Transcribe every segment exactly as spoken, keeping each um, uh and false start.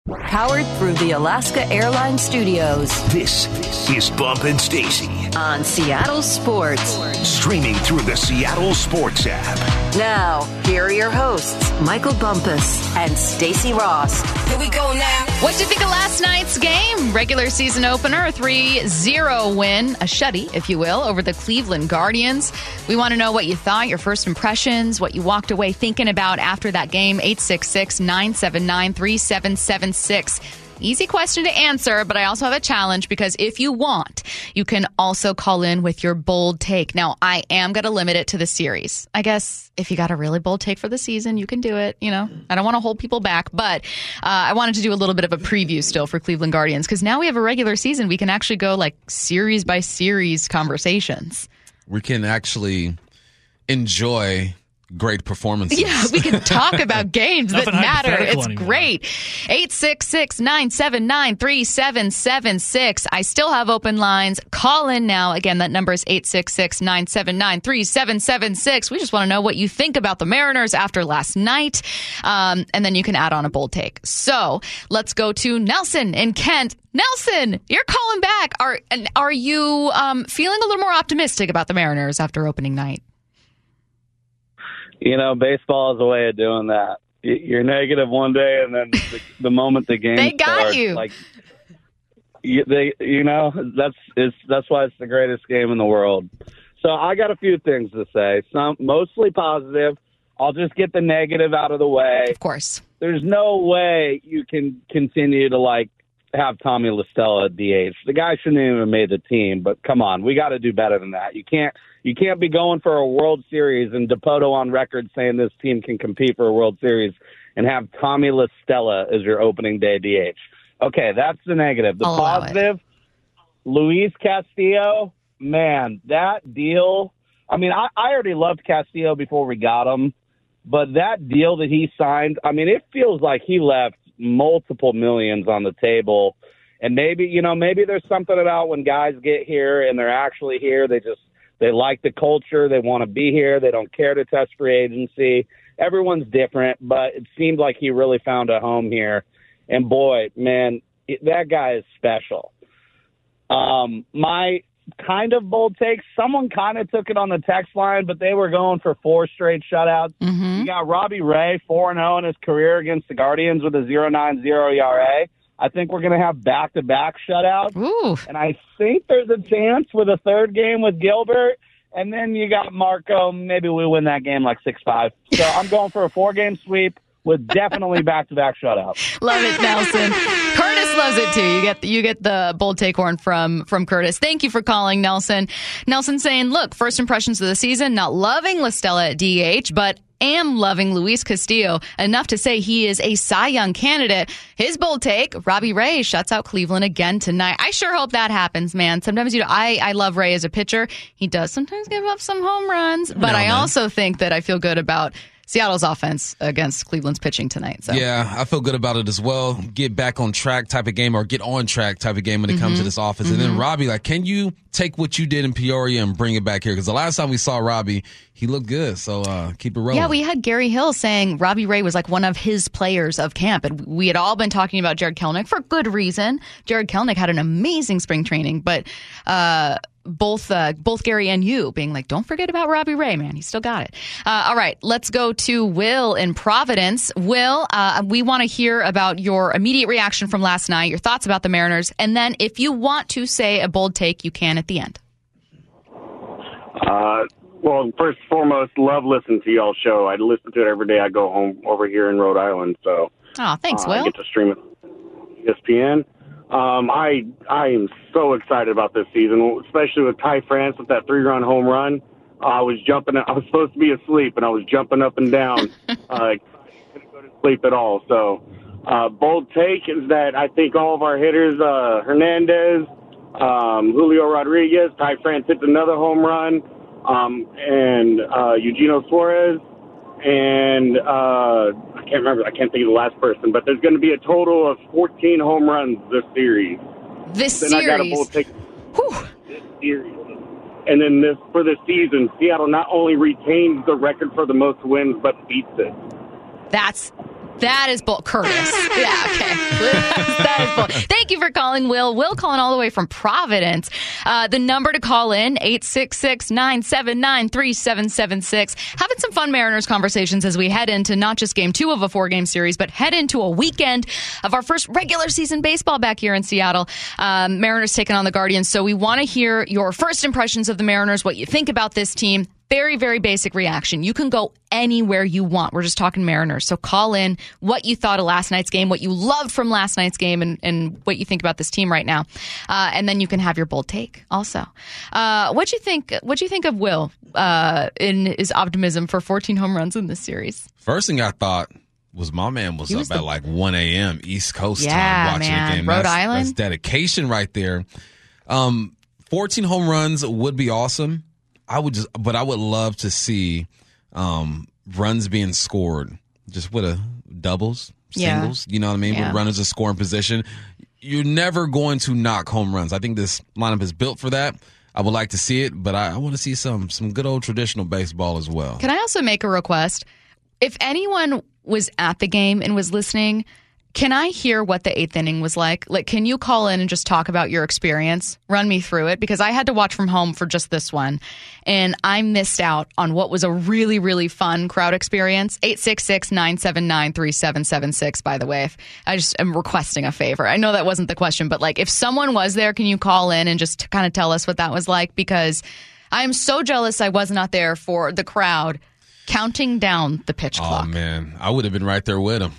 Powered through the Alaska Airlines Studios. This is Bump and Stacy on Seattle Sports. Streaming through the Seattle Sports app. Now, here are your hosts, Michael Bumpus and Stacy Ross. Here we go now. What did you think of last night's game? Regular season opener, a three zero win, a shutty, if you will, over the Cleveland Guardians. We want to know what you thought, your first impressions, what you walked away thinking about after that game. eight six six, nine seven nine, three seven seven six. Easy question to answer, but I also have a challenge because if you want, you can also call in with your bold take. Now, I am going to limit it to the series. I guess if you got a really bold take for the season, you can do it. You know, I don't want to hold people back, but uh, I wanted to do a little bit of a preview still for Cleveland Guardians because now we have a regular season. We can actually go like series by series conversations. We can actually enjoy great performances. Yeah, we can talk about games that matter. It's anymore. Great. eight six six, nine seven nine, three seven seven six. I still have open lines. Call in now. Again, that number is eight six six, nine seven nine, three seven seven six. We just want to know what you think about the Mariners after last night. Um, and then you can add on a bold take. So let's go to Nelson in Kent. Nelson, you're calling back. Are, are you um, feeling a little more optimistic about the Mariners after opening night? You know, baseball is a way of doing that. You're negative one day, and then the, the moment the game they got starts, you. like you, they, you know, that's it's that's why it's the greatest game in the world. So I got a few things to say. Some mostly positive. I'll just get the negative out of the way. Of course, there's no way you can continue to like have Tommy La Stella at D H. The guy shouldn't even have made the team. But come on, we got to do better than that. You can't. You can't be going for a World Series and DePoto on record saying this team can compete for a World Series and have Tommy La Stella as your opening day D H. Okay, that's the negative. The I'll allow positive, it. Luis Castillo, man, that deal. I mean, I, I already loved Castillo before we got him, but that deal that he signed, I mean, it feels like he left multiple millions on the table. And maybe, you know, maybe there's something about when guys get here and they're actually here, they just, They like the culture. They want to be here. They don't care to test free agency. Everyone's different, but it seemed like he really found a home here. And, boy, man, it, that guy is special. Um, my kind of bold take, someone kind of took it on the text line, but they were going for four straight shutouts. Mm-hmm. You got Robbie Ray, four and oh in his career against the Guardians with a point oh nine oh E R A. I think we're going to have back-to-back shutouts. Ooh. And I think there's a chance with a third game with Gilbert. And then you got Marco. Maybe we win that game like six five. So I'm going for a four-game sweep with definitely back-to-back shutouts. Love it, Nelson. Curtis loves it, too. You get the, you get the bold take horn from, from Curtis. Thank you for calling, Nelson. Nelson saying, look, first impressions of the season, not loving La Stella at D H, but am loving Luis Castillo enough to say he is a Cy Young candidate. His bold take, Robbie Ray shuts out Cleveland again tonight. I sure hope that happens, man. Sometimes, you know, I, I love Ray as a pitcher. He does sometimes give up some home runs, but no, I man. also think that I feel good about Seattle's offense against Cleveland's pitching tonight. So. Yeah, I feel good about it as well. Get back on track type of game or get on track type of game when it mm-hmm. comes to this offense. Mm-hmm. And then Robbie, like, can you take what you did in Peoria and bring it back here? Because the last time we saw Robbie, he looked good. So uh, keep it rolling. Yeah, we had Gary Hill saying Robbie Ray was like one of his players of camp. And we had all been talking about Jared Kelenic for good reason. Jared Kelenic had an amazing spring training, but uh, both uh, both Gary and you being like, don't forget about Robbie Ray, man. He still got it. Uh, all right, let's go to Will in Providence. Will, uh, we want to hear about your immediate reaction from last night, your thoughts about the Mariners, and then if you want to say a bold take, you can at the end. Uh, well, first and foremost, love listening to y'all's show. I listen to it every day I go home over here in Rhode Island. So, oh, thanks, uh, Will. I get to stream it on E S P N. Um, I I am so excited about this season, especially with Ty France with that three-run home run. Uh, I was jumping. I was supposed to be asleep, and I was jumping up and down. uh, I couldn't go to sleep at all. So, uh, bold take is that I think all of our hitters, uh, Hernandez, um, Julio Rodriguez, Ty France hits another home run, um, and uh, Eugenio Suarez, and uh, I can't remember. I can't think of the last person, but there's going to be a total of fourteen home runs this series. This then series. I got a bold take. Whew. This series. And then this for this season, Seattle not only retains the record for the most wins, but beats it. That's that is bold. Curtis. Yeah, okay. Yes, Bull. Thank you for calling, Will. Will calling all the way from Providence. Uh, the number to call in, eight six six, nine seven nine, three seven seven six. Having some fun Mariners conversations as we head into not just game two of a four-game series, but head into a weekend of our first regular season baseball back here in Seattle. Um, Mariners taking on the Guardians. So we want to hear your first impressions of the Mariners, what you think about this team. Very, very basic reaction. You can go anywhere you want. We're just talking Mariners. So call in what you thought of last night's game, what you loved from last night's game, and, and what you think about this team right now. Uh, and then you can have your bold take also. Uh, what'd you think, what'd you think of Will uh, in his optimism for fourteen home runs in this series? First thing I thought was my man was, was up the, at like one a.m. East Coast yeah, time watching man. the game. Rhode that's, Island? That's dedication right there. Um, fourteen home runs would be awesome. I would just, but I would love to see um, runs being scored just with a doubles, singles. Yeah. You know what I mean? Yeah. With runners in scoring position, you're never going to knock home runs. I think this lineup is built for that. I would like to see it, but I, I want to see some some good old traditional baseball as well. Can I also make a request? If anyone was at the game and was listening, can I hear what the eighth inning was like? Like, can you call in and just talk about your experience? Run me through it, because I had to watch from home for just this one, and I missed out on what was a really, really fun crowd experience. eight six six, nine seven nine, three seven seven six, by the way. If I just am requesting a favor. I know that wasn't the question, but like, if someone was there, can you call in and just kind of tell us what that was like? Because I'm so jealous I was not there for the crowd counting down the pitch clock. Oh, man. I would have been right there with him.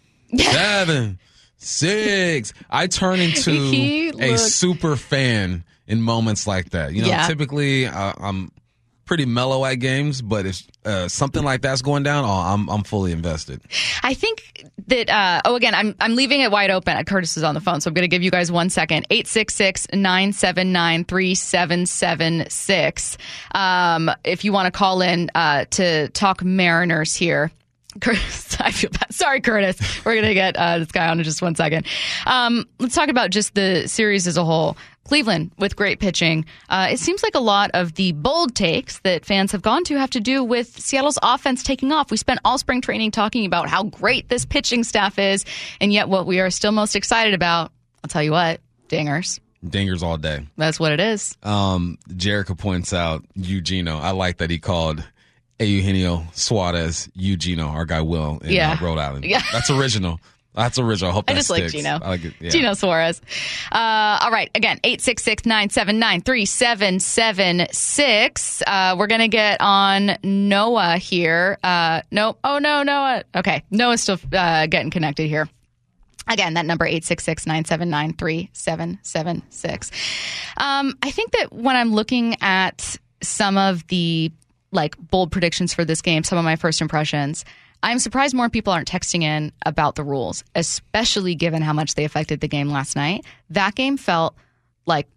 Seven, six. I turn into a super fan in moments like that. You know, yeah. typically uh, I'm pretty mellow at games, but if uh, something like that's going down, oh, I'm I'm fully invested. I think that. Uh, oh, again, I'm I'm leaving it wide open. Curtis is on the phone, so I'm going to give you guys one second. eight six six, nine seven nine, three seven seven six. Um, if you want to call in uh, to talk Mariners here. Curtis, I feel bad. Sorry, Curtis. We're going to get uh, this guy on in just one second. Um, let's talk about just the series as a whole. Cleveland with great pitching. Uh, it seems like a lot of the bold takes that fans have gone to have to do with Seattle's offense taking off. We spent all spring training talking about how great this pitching staff is, and yet what we are still most excited about, I'll tell you what, dingers. Dingers all day. That's what it is. Um, Jerica points out Eugenio. I like that he called Eugenio Suarez, Eugenio, our guy Will in yeah. uh, Rhode Island. Yeah. That's original. That's original. I hope that I just sticks. like Gino. I like it. Yeah. Gino Suarez. Uh, all right. Again, eight six six, nine seven nine, three seven seven six. Uh, we're going to get on Noah here. Uh, nope. Oh, no, Noah. Okay. Noah's still uh, getting connected here. Again, that number, eight six six, nine seven nine, three seven seven six. Um, I think that when I'm looking at some of the like bold predictions for this game, some of my first impressions, I'm surprised more people aren't texting in about the rules, especially given how much they affected the game last night. That game felt like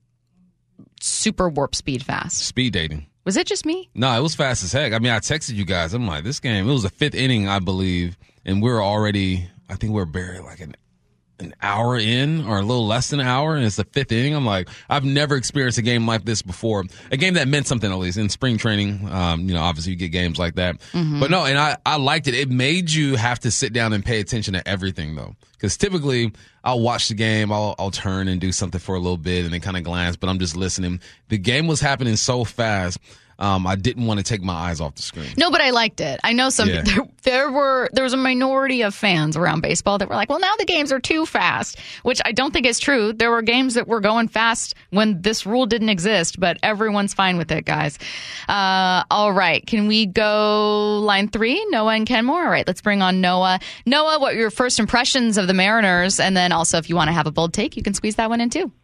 super warp speed fast. Speed dating. Was it just me? No, it was fast as heck. I mean, I texted you guys. I'm like, this game, it was the fifth inning, I believe, and we we're already, I think we we're barely like an an hour in or a little less than an hour, and it's the fifth inning. I'm like, I've never experienced a game like this before. A game that meant something, at least in spring training. Um, you know, obviously you get games like that. Mm-hmm. But no, and I, I liked it. It made you have to sit down and pay attention to everything, though. Because typically I'll watch the game, I'll, I'll turn and do something for a little bit and then kind of glance, but I'm just listening. The game was happening so fast. Um, I didn't want to take my eyes off the screen. No, but I liked it. I know some yeah. there, there were there was a minority of fans around baseball that were like, well, now the games are too fast, which I don't think is true. There were games that were going fast when this rule didn't exist, but everyone's fine with it, guys. Uh, all right. Can we go line three? Noah and Kenmore? All right, let's bring on Noah. Noah, what were your first impressions of the Mariners? And then also, if you want to have a bold take, you can squeeze that one in too.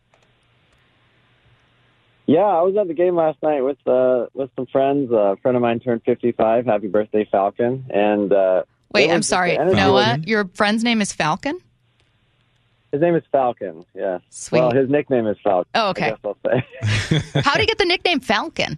Yeah, I was at the game last night with uh, with some friends. Uh, a friend of mine turned fifty-five. Happy birthday, Falcon! And uh, wait, I'm sorry, Noah. Your friend's name is Falcon? His name is Falcon. Yeah. Sweet. Well, his nickname is Falcon. Oh, okay. I guess I'll say. How do you get the nickname Falcon?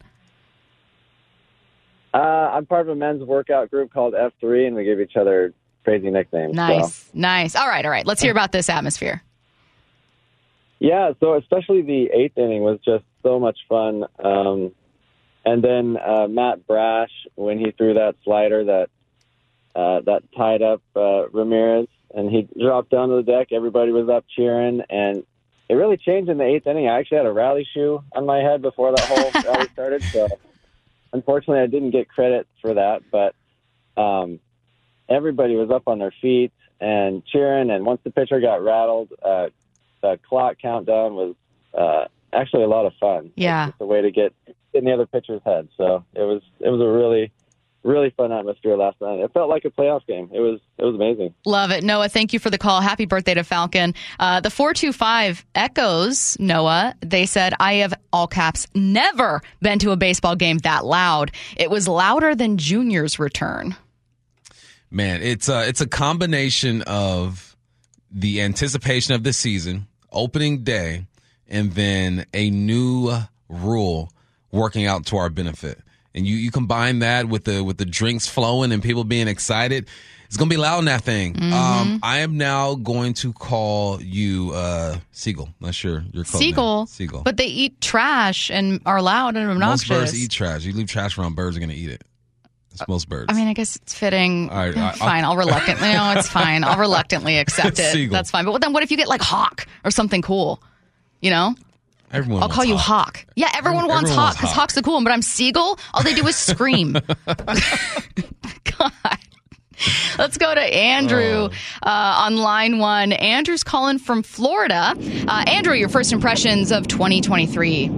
Uh, I'm part of a men's workout group called F three, and we give each other crazy nicknames. Nice, so. nice. All right, all right. Let's hear about this atmosphere. Yeah, so especially the eighth inning was just so much fun. Um, and then uh, Matt Brash, when he threw that slider that uh, that tied up uh, Ramirez, and he dropped down to the deck. Everybody was up cheering, and it really changed in the eighth inning. I actually had a rally shoe on my head before that whole rally started, so unfortunately I didn't get credit for that. But um, everybody was up on their feet and cheering, and once the pitcher got rattled, uh, the clock countdown was uh, actually a lot of fun. Yeah, it's a way to get in the other pitcher's head. So it was it was a really really fun atmosphere last night. It felt like a playoff game. It was it was amazing. Love it. Noah, thank you for the call. Happy birthday to Falcon. Uh, the four two five echoes, Noah. They said, I have, all caps, never been to a baseball game that loud. It was louder than Junior's return. Man, it's a, it's a combination of the anticipation of the season, opening day, and then a new rule working out to our benefit. And you, you combine that with the with the drinks flowing and people being excited, it's going to be loud in that thing. Mm-hmm. Um, I am now going to call you uh, Seagull. Not sure your code Seagull. name. Seagull. But they eat trash and are loud and obnoxious. Most birds eat trash. You leave trash around, birds are going to eat it. It's most birds. I mean, I guess it's fitting. All right, eh, I, fine, I'll reluctantly. No, it's fine. I'll reluctantly accept it. Seagull. That's fine. But then what if you get like Hawk or something cool? You know? Everyone I'll call you Hawk. Hawk. Yeah, everyone Everyone wants wants Hawk because Hawk. Hawk's the cool one, but I'm Seagull. All they do is scream. God. Let's go to Andrew uh, on line one. Andrew's calling from Florida. Uh, Andrew, your first impressions of twenty twenty-three.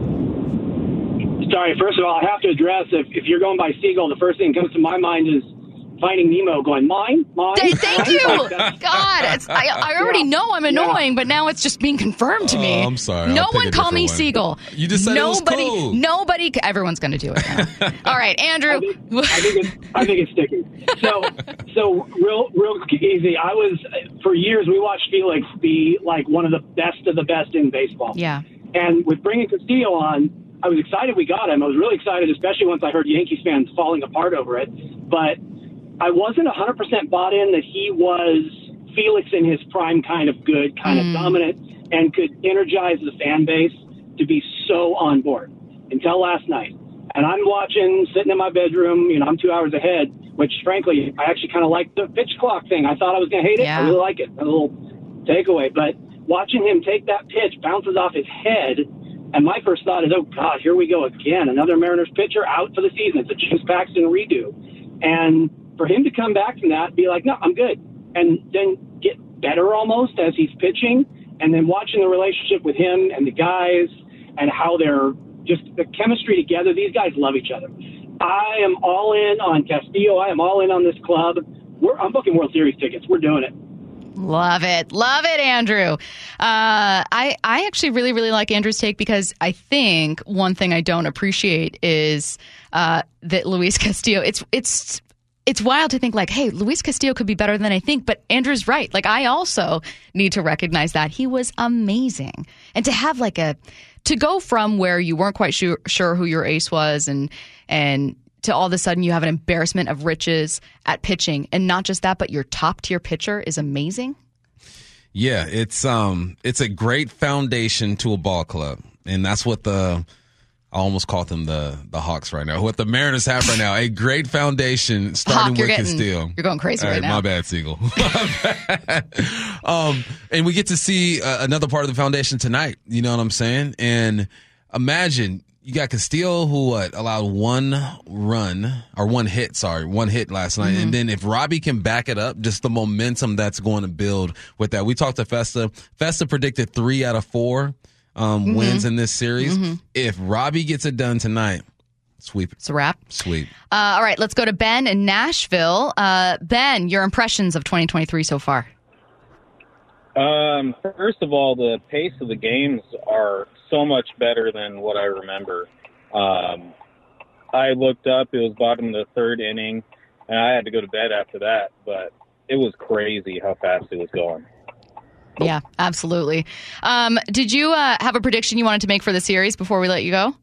Sorry, first of all, I have to address, if, if you're going by Seagull, the first thing that comes to my mind is Finding Nemo going, mine, mine. Th- Thank mine. you. Like God, it's, I, I already Yeah. know I'm annoying, Yeah. but now it's just being confirmed to me. Oh, I'm sorry. No I'll pick one a call me different one. Seagull. You just said nobody, it was cool. Nobody, everyone's going to do it now. All right, Andrew. I think, I think it's I think it's sticky. So so real real easy. I was for years we watched Felix be like one of the best of the best in baseball. Yeah. And with bringing Castillo on, I was excited we got him. I was really excited, especially once I heard Yankees fans falling apart over it. But I wasn't one hundred percent bought in that he was Felix in his prime, kind of good, kind Mm. of dominant, and could energize the fan base to be so on board until last night. And I'm watching, sitting in my bedroom, you know, I'm two hours ahead, which frankly, I actually kind of like the pitch clock thing. I thought I was going to hate it. Yeah. I really like it. A little takeaway. But watching him take that pitch, bounces off his head, and my first thought is, oh, God, here we go again. Another Mariners pitcher out for the season. It's a James Paxton redo. And for him to come back from that, be like, no, I'm good. And then get better almost as he's pitching. And then watching the relationship with him and the guys and how they're just the chemistry together. These guys love each other. I am all in on Castillo. I am all in on this club. We're, I'm booking World Series tickets. We're doing it. Love it. Love it, Andrew. Uh, I, I actually really, really like Andrew's take because I think one thing I don't appreciate is uh, that Luis Castillo, it's, it's, it's wild to think like, hey, Luis Castillo could be better than I think, but Andrew's right. Like, I also need to recognize that he was amazing. And to have like a, to go from where you weren't quite sure, sure who your ace was and, and to all of a sudden you have an embarrassment of riches at pitching. And not just that, but your top tier pitcher is amazing. Yeah, it's um, it's a great foundation to a ball club. And that's what the, I almost called them the the Hawks right now. What the Mariners have right now, a great foundation starting Hawk, you're with getting, Castillo. You're going crazy All right, right, now. my bad, Seagull. My bad. Um, and we get to see uh, another part of the foundation tonight. You know what I'm saying? And imagine you got Castillo who what allowed one run or one hit, sorry, one hit last night. Mm-hmm. And then if Robbie can back it up, just the momentum that's going to build with that. We talked to Festa. Festa predicted three out of four. Um, mm-hmm. wins in this series. Mm-hmm. If Robbie gets it done tonight, sweep. It's a wrap. Sweep. Uh, all right, let's go to Ben in Nashville. Uh, Ben, your impressions of twenty twenty-three so far? Um, first of all, the pace of the games are so much better than what I remember. Um, I looked up, it was bottom of the third inning, and I had to go to bed after that, but it was crazy how fast it was going. Yeah, absolutely. Um, did you uh, have a prediction you wanted to make for the series before we let you go?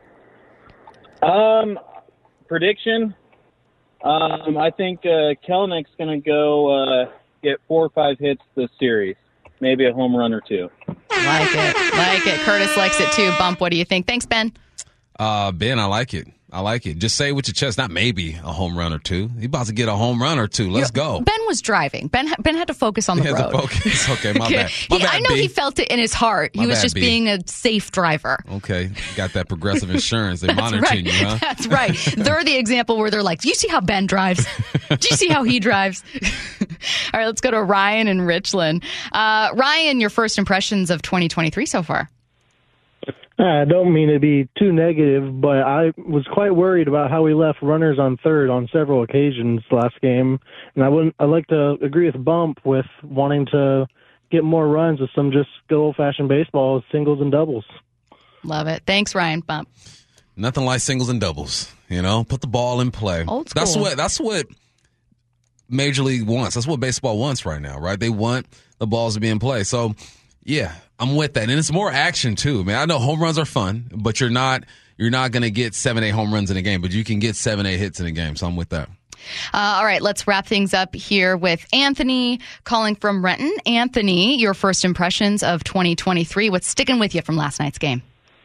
Um, prediction? Um, I think uh, Kelenick's going to go uh, get four or five hits this series. Maybe a home run or two. Like it. Like it. Curtis likes it too. Bump, what do you think? Thanks, Ben. Uh, Ben, I like it. I like it. Just say it with your chest, not maybe a home run or two. He about to get a home run or two. Let's you know, go. Ben was driving. Ben Ben had to focus on the he road. Had to focus. Okay, my bad. My he, bad I know B. he felt it in his heart. My he was bad, just B. being a safe driver. Okay, got that Progressive Insurance. They monitoring right. you, huh? That's right. They're the example where they're like, do you see how Ben drives? Do you see how he drives? All right, let's go to Ryan in Richland. Uh, Ryan, your first impressions of twenty twenty-three so far? I don't mean to be too negative, but I was quite worried about how we left runners on third on several occasions last game, and I wouldn't. I'd like to agree with Bump with wanting to get more runs with some just good old-fashioned baseball, singles and doubles. Love it. Thanks, Ryan. Bump. Nothing like singles and doubles. You know, put the ball in play. Old school. That's what. That's what Major League wants. That's what baseball wants right now, right? They want the balls to be in play. So, yeah. I'm with that, and it's more action too, man. I know home runs are fun, but you're not you're not going to get seven, eight home runs in a game, but you can get seven, eight hits in a game. So I'm with that. Uh, all right, let's wrap things up here with Anthony calling from Renton. Anthony, your first impressions of twenty twenty-three. What's sticking with you from last night's game?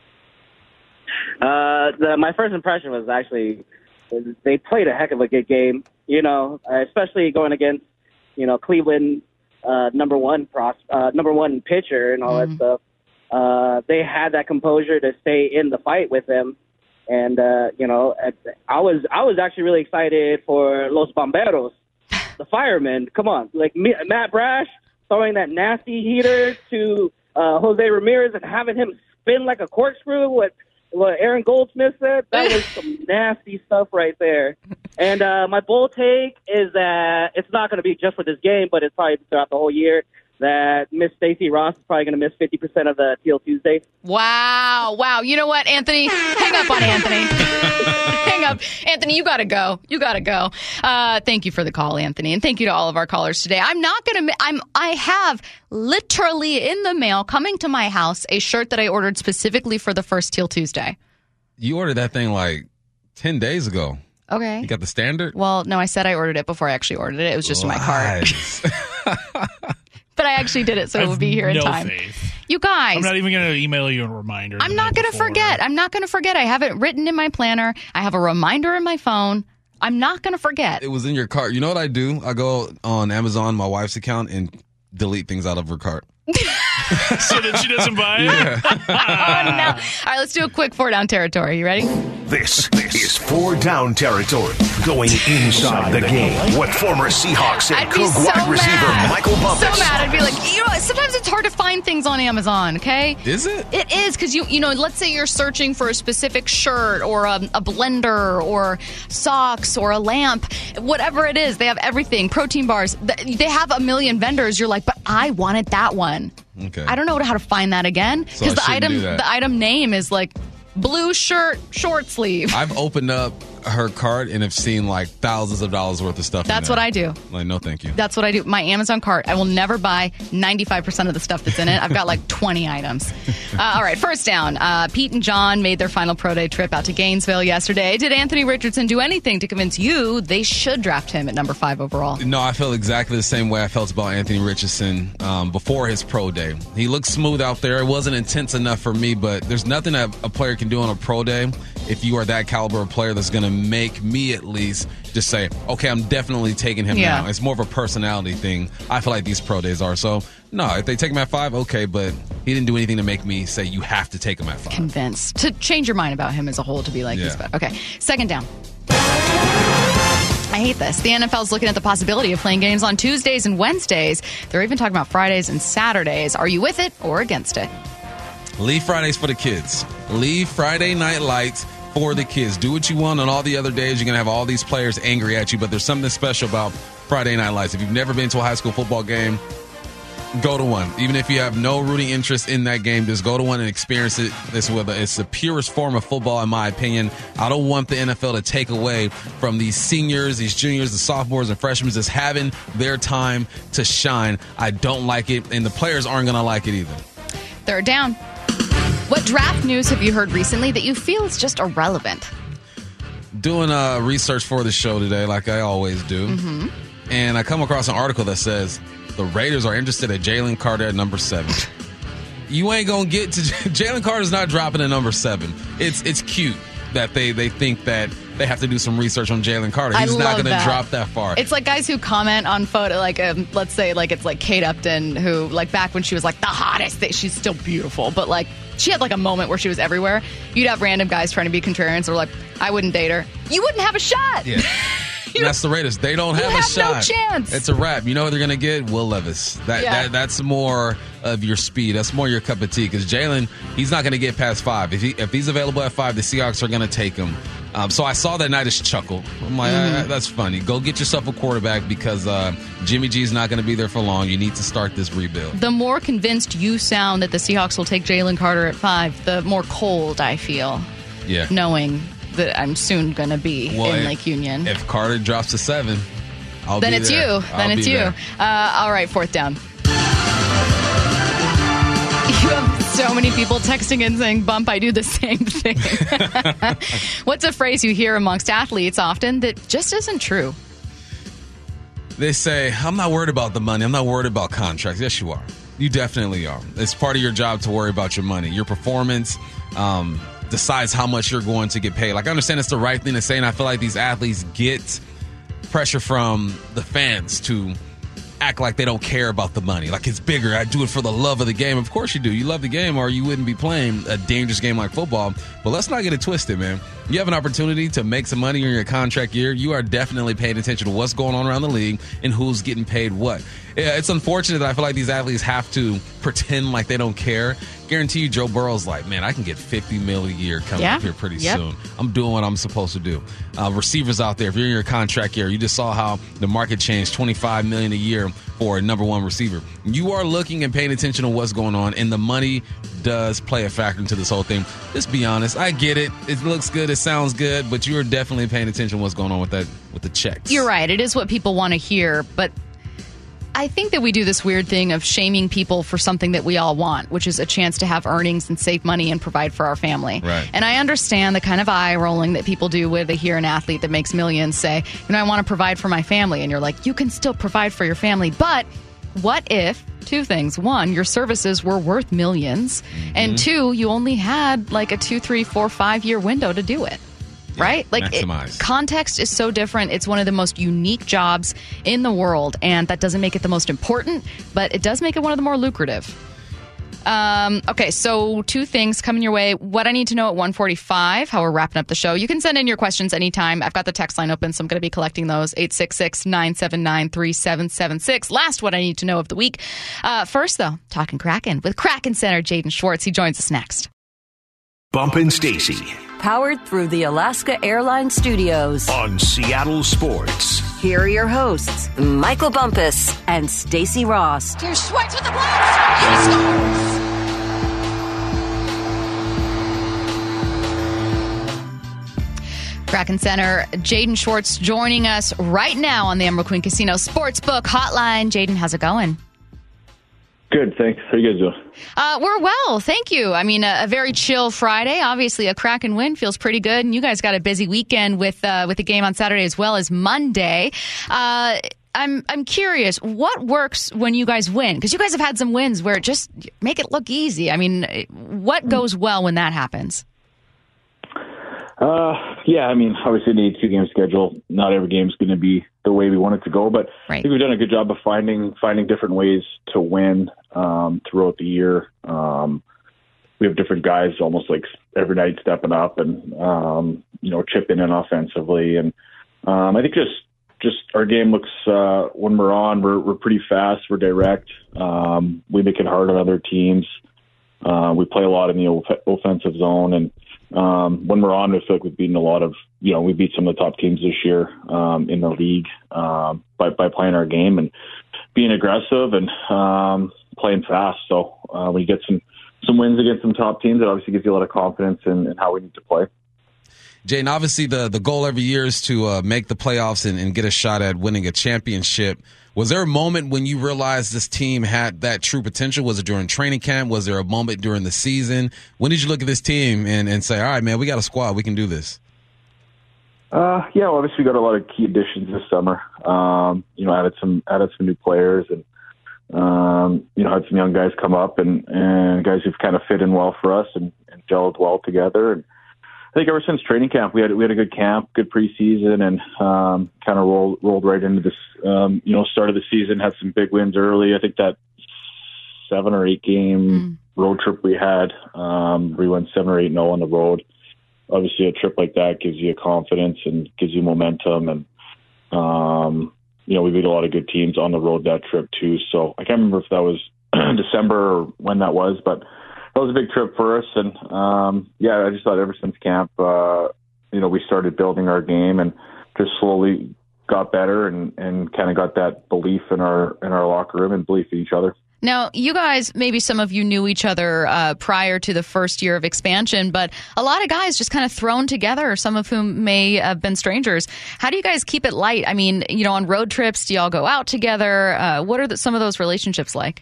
Uh, the, my first impression was actually they played a heck of a good game. You know, especially going against you know Cleveland. Uh, number one pros, uh, number one pitcher and all mm. that stuff. Uh, they had that composure to stay in the fight with him, and uh, you know, I was I was actually really excited for Los Bomberos, the firemen. Come on, like me, Matt Brash throwing that nasty heater to uh, Jose Ramirez and having him spin like a corkscrew. What what Aaron Goldsmith said, that was some nasty stuff right there. And uh, my bold take is that it's not going to be just for this game, but it's probably throughout the whole year, that Miss Stacey Ross is probably going to miss fifty percent of the Teal Tuesday. Wow. Wow. You know what, Anthony? Hang up on Anthony. Hang up. Anthony, you got to go. You got to go. Uh, thank you for the call, Anthony. And thank you to all of our callers today. I'm not going to, I'm, I have literally in the mail coming to my house a shirt that I ordered specifically for the first Teal Tuesday. You ordered that thing like ten days ago. Okay. You got the standard? Well, no, I said I ordered it before I actually ordered it. It was just Lies. in my cart. But I actually did it so it would be here no in time. Faith. You guys. I'm not even going to email you a reminder. I'm not going to forget. I'm not going to forget. I have it written in my planner. I have a reminder in my phone. I'm not going to forget. It was in your cart. You know what I do? I go on Amazon, my wife's account, and delete things out of her cart. So that she doesn't buy it? Yeah. Oh, no. All right, let's do a quick four down territory. You ready? This, this is four down territory. Going inside the game with former Seahawks and I'd be Coug so wide receiver mad. Michael Bumpus. So mad. I'd be like, you know, sometimes it's hard to find things on Amazon, okay? Is it? It is, because, you you know, let's say you're searching for a specific shirt or a, a blender or socks or a lamp. Whatever it is, they have everything. Protein bars. They have a million vendors. You're like, but I wanted that one. Okay. I don't know how to find that again because So the I shouldn't item do that. the item name is like blue shirt, short sleeve. I've opened up her cart and have seen like thousands of dollars worth of stuff. That's in what there. I do. Like, no, thank you. That's what I do. My Amazon cart, I will never buy ninety-five percent of the stuff that's in it. I've got like twenty items. Uh, all right, first down. Uh, Pete and John made their final pro day trip out to Gainesville yesterday. Did Anthony Richardson do anything to convince you they should draft him at number five overall? No, I felt exactly the same way I felt about Anthony Richardson um, before his pro day. He looked smooth out there. It wasn't intense enough for me, but there's nothing that a player can do on a pro day if you are that caliber of player that's going to make me at least just say, okay, I'm definitely taking him Yeah. now. It's more of a personality thing. I feel like these pro days are. So, no, if they take him at five, okay, but he didn't do anything to make me say you have to take him at five. Convinced. To change your mind about him as a whole, to be like, Yeah. he's bad. Okay, second down. I hate this. The N F L is looking at the possibility of playing games on Tuesdays and Wednesdays. They're even talking about Fridays and Saturdays. Are you with it or against it? Leave Fridays for the kids. Leave Friday night lights for the kids. Do what you want on all the other days. You're going to have all these players angry at you, but there's something special about Friday night lights. If you've never been to a high school football game, go to one. Even if you have no rooting interest in that game, just go to one and experience it. This whether it's the purest form of football, in my opinion. I don't want the N F L to take away from these seniors, these juniors, the sophomores, and freshmen just having their time to shine. I don't like it, and the players aren't going to like it either. Third down. What draft news have you heard recently that you feel is just irrelevant? Doing uh, research for the show today, like I always do, Mm-hmm. and I come across an article that says the Raiders are interested in Jalen Carter at number seven. You ain't gonna get to Jalen Carter's not dropping at number seven. It's it's cute. that they, they think that they have to do some research on Jalen Carter. I He's not love going to that. drop that far. It's like guys who comment on photo, like um, let's say like it's like Kate Upton, who like back when she was like the hottest thing, she's still beautiful, but like she had like a moment where she was everywhere. You'd have random guys trying to be contrarians who were like, I wouldn't date her. You wouldn't have a shot. Yeah. And that's the Raiders. They don't You have, have a shot. no chance. It's a wrap. You know what they're going to get? Will Levis. That, Yeah. that That's more of your speed. That's more your cup of tea. Because Jalen, he's not going to get past five. If he if he's available at five, the Seahawks are going to take him. Um, so I saw that night as chuckle. I'm like, Mm-hmm. ah, that's funny. Go get yourself a quarterback because uh, Jimmy G's not going to be there for long. You need to start this rebuild. The more convinced you sound that the Seahawks will take Jalen Carter at five, the more cold I feel, Yeah. knowing that I'm soon going to be Well, in if- Lake Union. If Carter drops to seven, I'll then be it's there. you. I'll Then be it's you. there. Uh, all right, fourth down. You have so many people texting in saying, Bump, I do the same thing. What's a phrase you hear amongst athletes often that just isn't true? They say, I'm not worried about the money. I'm not worried about contracts. Yes, you are. You definitely are. It's part of your job to worry about your money. Your performance um, decides how much you're going to get paid. Like, I understand it's the right thing to say, and I feel like these athletes get pressure from the fans to act like they don't care about the money. Like, it's bigger. I do it for the love of the game. Of course you do. You love the game, or you wouldn't be playing a dangerous game like football. But let's not get it twisted, man. You have an opportunity to make some money in your contract year. You are definitely paying attention to what's going on around the league and who's getting paid what. Yeah, it's unfortunate that I feel like these athletes have to pretend like they don't care. Guarantee you Joe Burrow's like, man, I can get fifty mil a year coming Yeah. up here pretty Yep. soon. I'm doing what I'm supposed to do. Uh, receivers out there, if you're in your contract year, you just saw how the market changed, twenty-five million dollars a year for a number one receiver. You are looking and paying attention to what's going on, and the money does play a factor into this whole thing. Just be honest. I get it. It looks good. It sounds good, but you are definitely paying attention to what's going on with that, with the checks. You're right. It is what people want to hear, but I think that we do this weird thing of shaming people for something that we all want, which is a chance to have earnings and save money and provide for our family. Right. And I understand the kind of eye rolling that people do when they hear an athlete that makes millions say, you know, I want to provide for my family. And you're like, you can still provide for your family. But what if, two things, one, your services were worth millions, Mm-hmm. and two, you only had like a two, three, four, five year window to do it? Right? Like it, maximize. context is so different. It's one of the most unique jobs in the world, and that doesn't make it the most important, but it does make it one of the more lucrative. Um, okay, so two things coming your way. What I need to know at one forty-five, how we're wrapping up the show. You can send in your questions anytime. I've got the text line open, so I'm going to be collecting those. eight six six, nine seven nine, three seven seven six. Last what I need to know of the week. Uh, first, though, talking Kraken with Kraken Center Jaden Schwartz. He joins us next. Bump and Stacy Powered through the Alaska Airlines Studios. on Seattle Sports. Here are your hosts, Michael Bumpus and Stacy Ross. Here's Schwartz with the blitz. He scores. Kraken Center, Jaden Schwartz joining us right now on the Emerald Queen Casino Sportsbook Hotline. Jaden, how's it going? Good, thanks. How you guys doing? Uh, we're well, thank you. I mean, a, a very chill Friday. Obviously, a Kraken win feels pretty good, and you guys got a busy weekend with uh, with the game on Saturday as well as Monday. Uh, I'm I'm curious, what works when you guys win? Because you guys have had some wins where it just make it look easy. I mean, what goes well when that happens? Uh, yeah, I mean, obviously, the two game schedule. Not every game is going to be the way we want it to go, but right. I think we've done a good job of finding finding different ways to win um, throughout the year. Um, we have different guys almost like every night stepping up and um, you know chipping in offensively, and um, I think just just our game looks uh, when we're on, we're we're pretty fast, we're direct. Um, we make it hard on other teams. Uh, we play a lot in the off- offensive zone, and Um, when we're on, I feel like we've beaten a lot of, you know, we beat some of the top teams this year um, in the league um, by, by playing our game and being aggressive and um, playing fast. So uh, when you get some, some wins against some top teams, it obviously gives you a lot of confidence in, in how we need to play. Jane, obviously the, the goal every year is to uh, make the playoffs and, and get a shot at winning a championship. Was there a moment when you realized this team had that true potential? Was it during training camp? Was there a moment during the season? When did you look at this team and, and say, all right, man, we got a squad. We can do this? Uh, yeah, well, obviously we got a lot of key additions this summer. Um, you know, added some added some new players and, um, you know, had some young guys come up and, and guys who've kind of fit in well for us and, and gelled well together. And I think ever since training camp, we had we had a good camp, good preseason, and um, kind of rolled rolled right into this. Um, you know, start of the season, had some big wins early. I think that seven or eight game mm. road trip we had, um, we went seven or eight zero on the road. Obviously, a trip like that gives you confidence and gives you momentum, and um, you know, we beat a lot of good teams on the road that trip too. So I can't remember if that was December or when that was, but that was a big trip for us. And um, yeah, I just thought ever since camp, uh, you know, we started building our game and just slowly got better and, and kind of got that belief in our in our locker room and belief in each other. Now, you guys, maybe some of you knew each other uh, prior to the first year of expansion, but a lot of guys just kind of thrown together, some of whom may have been strangers. How do you guys keep it light? I mean, you know, on road trips, do y'all go out together? Uh, what are the, some of those relationships like?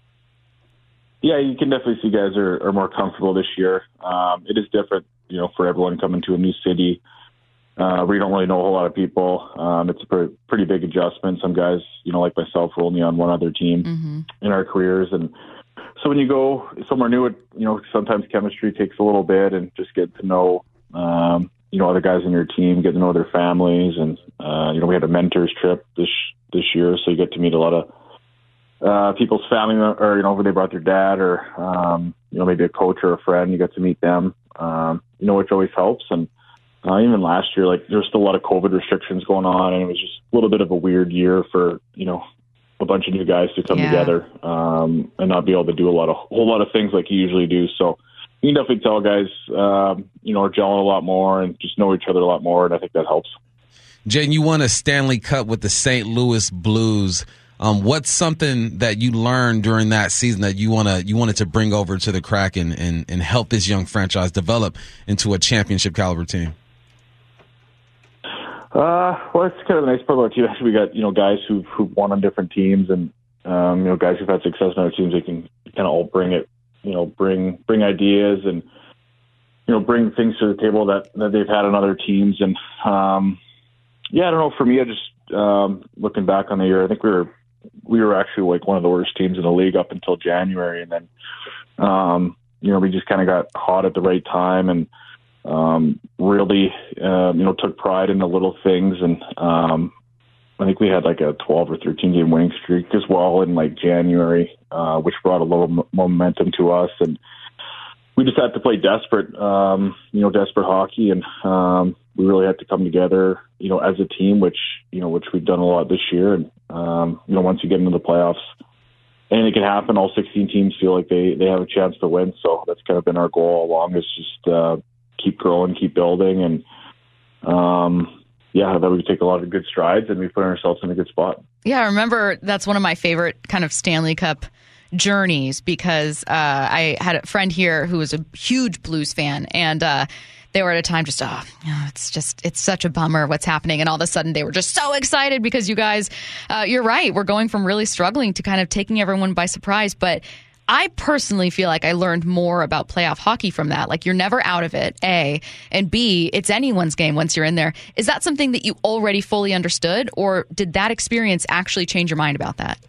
Yeah, you can definitely see guys are, are more comfortable this year. Um, it is different, you know, for everyone coming to a new city. Uh, we don't really know a whole lot of people. Um, it's a pretty, pretty big adjustment. Some guys, you know, like myself, were only on one other team mm-hmm. in our careers. And so when you go somewhere new, it, you know, sometimes chemistry takes a little bit and just get to know, um, you know, other guys in your team, get to know their families. And, uh, you know, we had a mentors trip this, this year. So you get to meet a lot of uh, people's family, or, you know, when they brought their dad or, um, you know, maybe a coach or a friend, you get to meet them, um, you know, which always helps. And, Uh, even last year, like there was still a lot of COVID restrictions going on, and it was just a little bit of a weird year for, you know, a bunch of new guys to come yeah. together um, and not be able to do a lot of whole lot of things like you usually do. So you can definitely tell guys, um, you know, are gelling a lot more and just know each other a lot more, and I think that helps. Jaden, you won a Stanley Cup with the Saint Louis Blues. Um, what's something that you learned during that season that you wanna you wanted to bring over to the Kraken and, and help this young franchise develop into a championship caliber team? Uh, well, it's kind of the nice part about our team. Actually, we got, you know, guys who've, who've won on different teams and, um, you know, guys who've had success on other teams. They can kind of all bring it, you know, bring, bring ideas and, you know, bring things to the table that, that they've had on other teams. And, um, yeah, I don't know. For me, I just, um, looking back on the year, I think we were, we were actually like one of the worst teams in the league up until January. And then, um, you know, we just kind of got hot at the right time and, Um, really, uh, you know, took pride in the little things. And um, I think we had like a twelve or thirteen game winning streak as well in like January, uh, which brought a little m- momentum to us. And we just had to play desperate, um, you know, desperate hockey. And um, we really had to come together, you know, as a team, which, you know, which we've done a lot this year. And, um, you know, once you get into the playoffs, anything can happen. All sixteen teams feel like they, they have a chance to win. So that's kind of been our goal all along, is just, uh, keep growing, keep building, and um, yeah, that we take a lot of good strides, and we put ourselves in a good spot. Yeah, I remember that's one of my favorite kind of Stanley Cup journeys because uh, I had a friend here who was a huge Blues fan, and uh, they were at a time just, oh, it's just, it's such a bummer what's happening. And all of a sudden they were just so excited because you guys, uh, you're right, we're going from really struggling to kind of taking everyone by surprise. But I personally feel like I learned more about playoff hockey from that. Like, you're never out of it, A, and B, it's anyone's game once you're in there. Is that something that you already fully understood, or did that experience actually change your mind about that?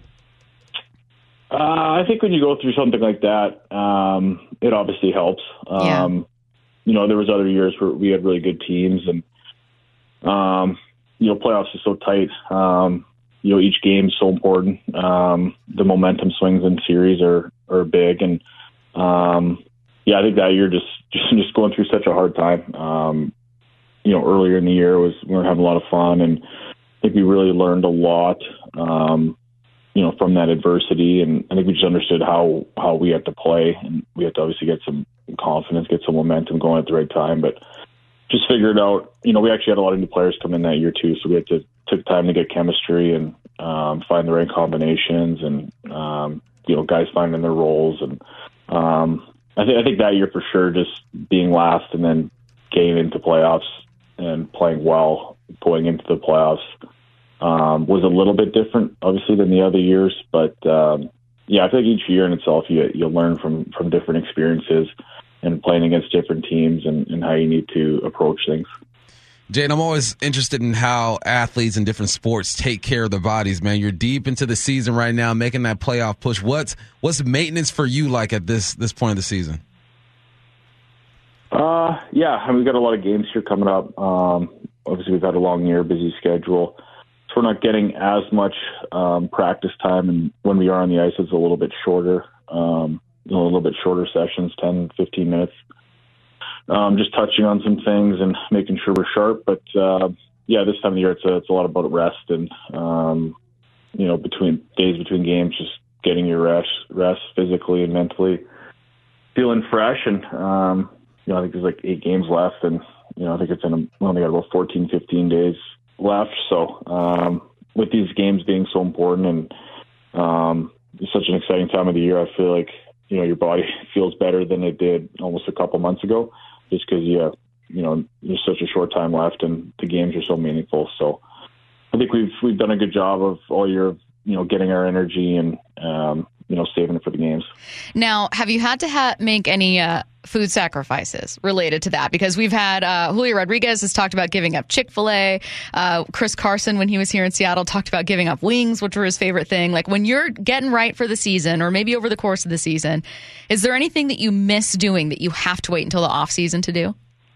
Uh, I think when you go through something like that, um, it obviously helps. Um, yeah. You know, there was other years where we had really good teams, and, um, you know, playoffs are so tight. Um, You know, each game is so important. Um, the momentum swings in series are, are big. And, um, yeah, I think that year just, just, just going through such a hard time. Um, you know, earlier in the year was, we were having a lot of fun, and I think we really learned a lot, um, you know, from that adversity. And I think we just understood how, how we had to play, and we had to obviously get some confidence, get some momentum going at the right time. But just figured out, you know, we actually had a lot of new players come in that year too. So we had to, took time to get chemistry and um, find the right combinations, and um, you know, guys finding their roles. And um, I think I think that year for sure, just being last and then getting into playoffs and playing well, going into the playoffs um, was a little bit different, obviously, than the other years. But um, yeah, I think each year in itself, you you learn from from different experiences and playing against different teams, and, and how you need to approach things. Jane, I'm always interested in how athletes in different sports take care of their bodies, man. You're deep into the season right now, making that playoff push. What's what's maintenance for you like at this this point of the season? Uh, Uh, yeah, I mean, we've got a lot of games here coming up. Um, obviously, we've had a long year, busy schedule. So we're not getting as much um, practice time, and when we are on the ice, it's a little bit shorter, um, you know, a little bit shorter sessions, ten, fifteen minutes. Um, just touching on some things and making sure we're sharp. But, uh, yeah, this time of the year, it's a, it's a lot about rest and, um, you know, between days between games, just getting your rest, rest physically and mentally, feeling fresh. And, um, you know, I think there's like eight games left, and, you know, I think it's in a, we only got about fourteen, fifteen days left. So, um, with these games being so important and, um, it's such an exciting time of the year, I feel like, you know, your body feels better than it did almost a couple months ago, just because, yeah, you know, there's such a short time left and the games are so meaningful. So I think we've, we've done a good job of all year, you know, getting our energy and, um, you know, saving it for the games. Now, have you had to ha- make any uh, food sacrifices related to that? Because we've had uh, Julio Rodriguez has talked about giving up Chick-fil-A. Uh, Chris Carson, when he was here in Seattle, talked about giving up wings, which were his favorite thing. Like, when you're getting right for the season, or maybe over the course of the season, is there anything that you miss doing that you have to wait until the off season to do?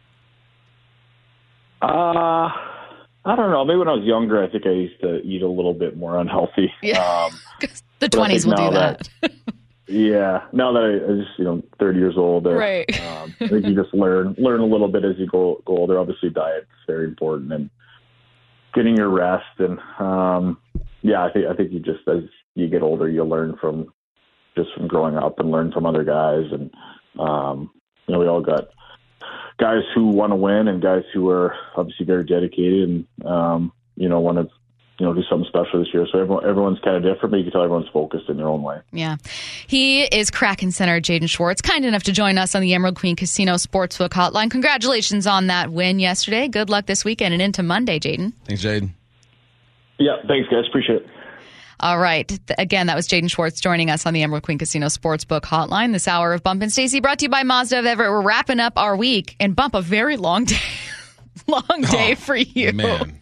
Uh, I don't know. Maybe when I was younger, I think I used to eat a little bit more unhealthy. Yeah. Um, the twenties will do that. that yeah. Now that I, I just, you know, thirty years old, uh, right. um, I think you just learn learn a little bit as you go, go older. Obviously, diet's very important, and getting your rest. And, um, yeah, I think I think you just, as you get older, you learn from just from growing up and learn from other guys. And, um, you know, we all got guys who want to win and guys who are obviously very dedicated and, um, you know, want to, you know, do something special this year. So everyone, everyone's kind of different, but you can tell everyone's focused in their own way. Yeah. He is Kraken center Jaden Schwartz, kind enough to join us on the Emerald Queen Casino Sportsbook Hotline. Congratulations on that win yesterday. Good luck this weekend and into Monday, Jaden. Thanks, Jaden. Yeah, thanks, guys. Appreciate it. All right. Again, that was Jaden Schwartz joining us on the Emerald Queen Casino Sportsbook Hotline. This hour of Bump and Stacey brought to you by Mazda of Everett. We're wrapping up our week, and Bump, a very long day. long day oh, for you. Man.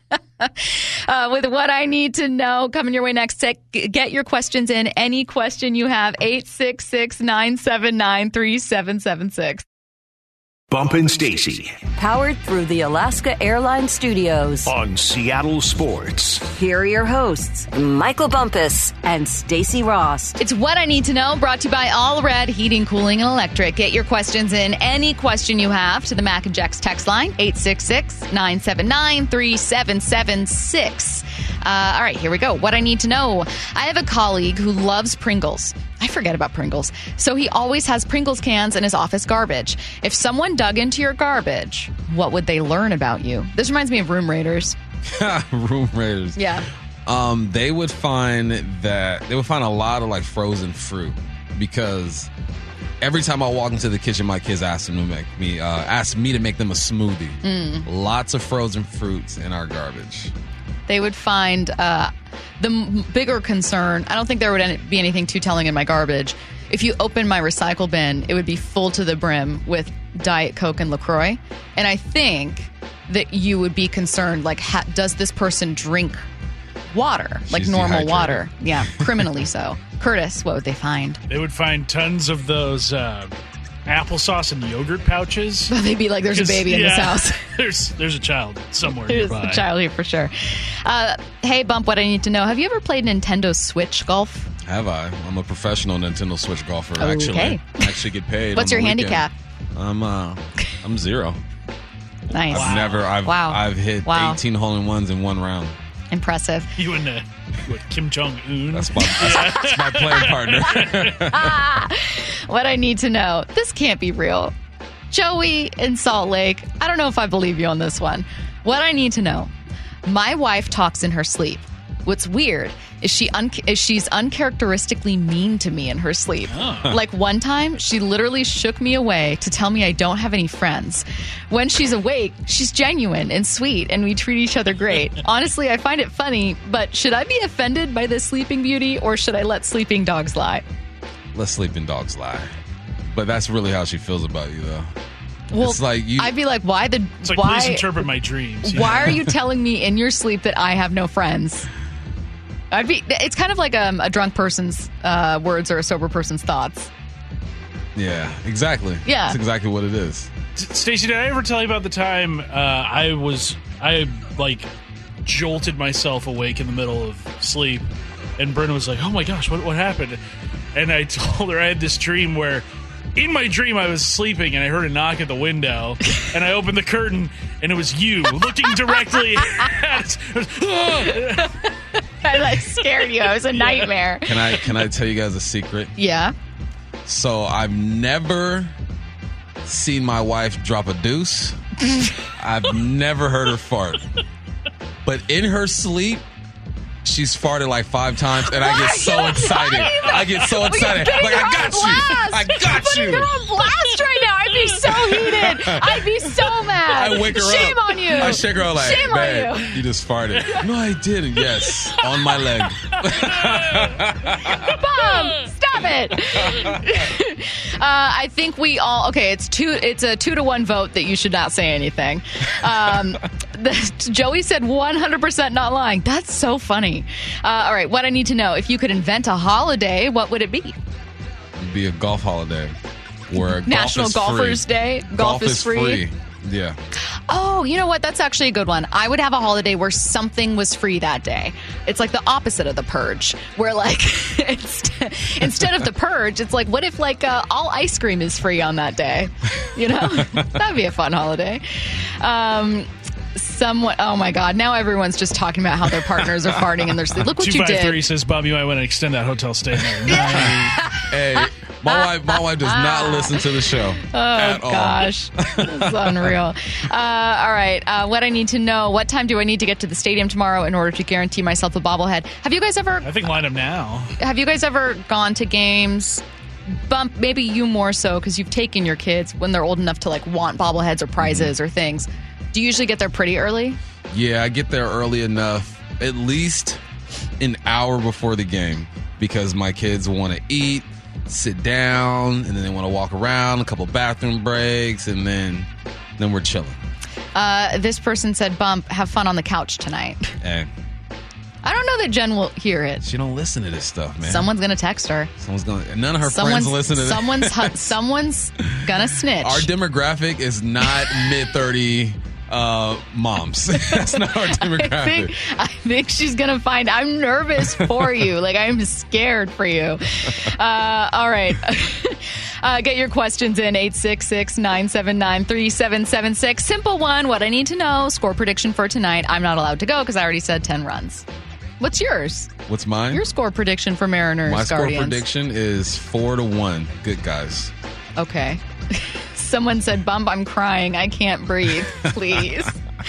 uh, with what I need to know coming your way next. Get your questions in. Any question you have, eight six six, nine seven nine, three seven seven six. Bump and Stacey. Powered through the Alaska Airlines Studios. On Seattle Sports. Here are your hosts, Michael Bumpus and Stacey Ross. It's What I Need to Know, brought to you by All Red Heating, Cooling, and Electric. Get your questions in. Any question you have to the Mac and Jacks text line, eight six six, nine seven nine, three seven seven six. Uh, all right, here we go. What I need to know. I have a colleague who loves Pringles. I forget about Pringles. So he always has Pringles cans in his office garbage. If someone dug into your garbage, what would they learn about you? This reminds me of Room Raiders. Room Raiders. Yeah. Um, they would find that they would find a lot of like frozen fruit, because every time I walk into the kitchen, my kids ask them to make me uh, ask me to make them a smoothie. Mm. Lots of frozen fruits in our garbage. They would find uh, the m- bigger concern. I don't think there would be anything too telling in my garbage. If you open my recycle bin, it would be full to the brim with Diet Coke and LaCroix. And I think that you would be concerned, like, ha- does this person drink water, like She's normal dehydrated. water? Yeah, criminally so. Curtis, what would they find? They would find tons of those uh, applesauce and yogurt pouches. They'd be like, there's a baby in yeah, this house. there's there's a child somewhere There's nearby. a child here for sure. Uh, hey, Bump, what I need to know. Have you ever played Nintendo Switch golf? Have I? I'm a professional Nintendo Switch golfer. Okay. Actually, I actually get paid. What's on your the weekend. handicap? I'm uh, I'm zero. Nice. I've Wow. never. I've Wow. I've hit Wow. eighteen hole-in-ones in one round. Impressive. You and uh, what, Kim Jong Un? That's my that's, that's my playing partner. What I need to know. This can't be real. Joey in Salt Lake. I don't know if I believe you on this one. What I need to know. My wife talks in her sleep. What's weird is she un- is she's uncharacteristically mean to me in her sleep. Oh. Like one time, she literally shook me away to tell me I don't have any friends. When she's awake, she's genuine and sweet, and we treat each other great. Honestly, I find it funny, but should I be offended by this sleeping beauty, or should I let sleeping dogs lie? Let sleeping dogs lie. But that's really how she feels about you, though. Well, it's like you. I'd be like, why the It's like, why? please interpret my dreams. Why are you telling me in your sleep that I have no friends? I'd be. It's kind of like um, a drunk person's uh, words or a sober person's thoughts. Yeah, exactly. Yeah. That's exactly what it is. Stacey, did I ever tell you about the time uh, I was, I like jolted myself awake in the middle of sleep, and Brenda was like, oh my gosh, what what happened? And I told her I had this dream where in my dream I was sleeping and I heard a knock at the window, and I opened the curtain and it was you looking directly at us. I like scared you. It was a nightmare. Can I can I tell you guys a secret? Yeah. So I've never seen my wife drop a deuce. I've never heard her fart. But in her sleep, she's farted like five times, and I get so excited. I get so excited. Like, I got you. I got you. You're on blast right now. I'd be so heated. I'd be so mad. I wake her up. Shame on you. I shake her up like, Shame babe, on you. you just farted. No, I didn't. Yes, on my leg. Mom, stop it. uh, I think we all, okay, it's two. It's a two to one vote that you should not say anything. Um, the, Joey said one hundred percent not lying. That's so funny. Uh, all right, what I need to know, if you could invent a holiday, what would it be? It'd be a golf holiday. Where National golf is Golfers free. Day. Golf, Golf is, is free. free. Yeah. Oh, you know what? That's actually a good one. I would have a holiday where something was free that day. It's like the opposite of the purge, where like inst- instead of the purge, it's like, what if like uh, all ice cream is free on that day? You know, that'd be a fun holiday. Um, Someone, oh my God! Now everyone's just talking about how their partners are farting in their sleep. Look what you did. two five three says, Bob, you might want to extend that hotel stay there. Hey, my wife, my wife does not listen to the show Oh at gosh, it's unreal. Uh, all right, uh, what I need to know: what time do I need to get to the stadium tomorrow in order to guarantee myself a bobblehead? Have you guys ever? I think line up now. Have you guys ever gone to games? Bump, maybe you more so because you've taken your kids when they're old enough to like want bobbleheads or prizes mm-hmm. or things. Do you usually get there pretty early? Yeah, I get there early enough, at least an hour before the game, because my kids want to eat, sit down, and then they want to walk around, a couple bathroom breaks, and then then we're chilling. Uh, this person said, Bump, have fun on the couch tonight. Hey. I don't know that Jen will hear it. She don't listen to this stuff, man. Someone's going to text her. Someone's going to, none of her someone's, friends listen to this. Someone's, someone's going to snitch. Our demographic is not mid thirty uh, moms. That's not our demographic. I think, I think she's going to find, I'm nervous for you. Like, I'm scared for you. Uh, all right. Uh, get your questions in, eight six six, nine seven nine, three seven seven six. Simple one, what I need to know, score prediction for tonight. I'm not allowed to go because I already said ten runs. What's yours? What's mine? Your score prediction for Mariners My Guardians. score prediction is four to one. Good guys. Okay. Someone said, Bump, I'm crying. I can't breathe. Please.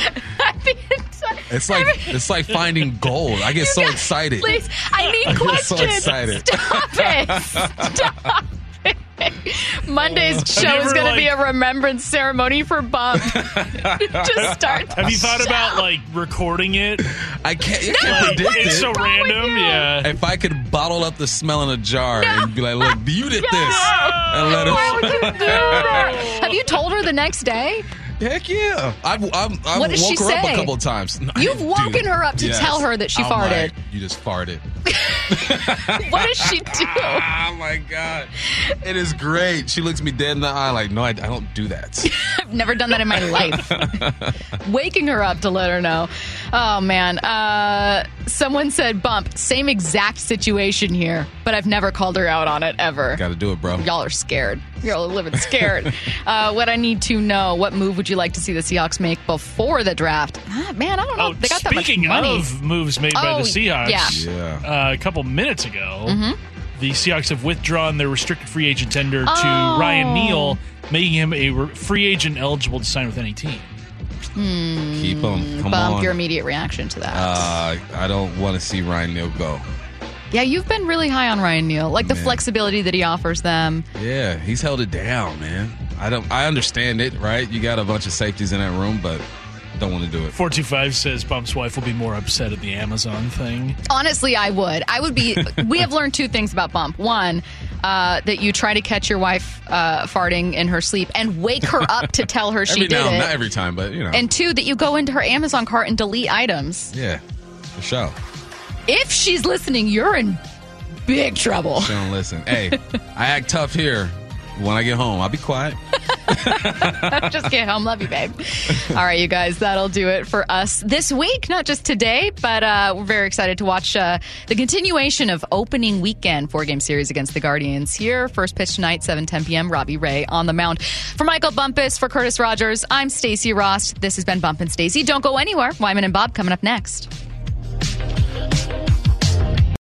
It's like it's like finding gold. I get so got, excited. Please, I need I questions. Get so excited. Stop it. Stop it. Monday's show is going like, to be a remembrance ceremony for Bump. Just start. Have you thought show. about like recording it? I can't. You no, can't predict it's it. so random. Yeah. If I could bottle up the smell in a jar no. and be like, "Look, you did no. this," and let her. Why would you do that? Have you told her the next day? Heck yeah! I've, I've, I've what does woke she her say? up a couple of times. No, You've woken her up to yes. tell her that she I'm farted. Like, you just farted. What does she do? Oh my God! It is great. She looks me dead in the eye like, no, I, I don't do that. I've never done that in my life. Waking her up to let her know. Oh man! Uh, someone said, "Bump." Same exact situation here, but I've never called her out on it ever. Got to do it, bro. Y'all are scared. Y'all are living scared. uh, what I need to know: what move would you like to see the Seahawks make before the draft? Ah, man, I don't know. Oh, they got that much speaking money. of moves made oh, by the Seahawks, yeah. yeah. Uh, a couple minutes ago, mm-hmm. the Seahawks have withdrawn their restricted free agent tender oh. to Ryan Neal, making him a re- free agent eligible to sign with any team. Hmm. Keep him. Come Bump on. your immediate reaction to that. Uh, I don't want to see Ryan Neal go. Yeah, you've been really high on Ryan Neal, like the Man. flexibility that he offers them. Yeah, he's held it down, man. I don't. I understand it, right? You got a bunch of safeties in that room, but don't want to do it. four two five says Bump's wife will be more upset at the Amazon thing. Honestly, I would. I would be. We have learned two things about Bump. One, uh, that you try to catch your wife uh, farting in her sleep and wake her up to tell her she every did now, it. Not every time, but you know. And two, that you go into her Amazon cart and delete items. Yeah, for sure. If she's listening, you're in big trouble. She don't listen. Hey, I act tough here. When I get home, I'll be quiet. Just get home. Love you, babe. All right, you guys, that'll do it for us this week. Not just today, but uh, we're very excited to watch uh, the continuation of opening weekend four-game series against the Guardians here. First pitch tonight, seven ten p.m. Robbie Ray on the mound. For Michael Bumpus, for Curtis Rogers, I'm Stacey Ross. This has been Bump and Stacey. Don't go anywhere. Wyman and Bob coming up next.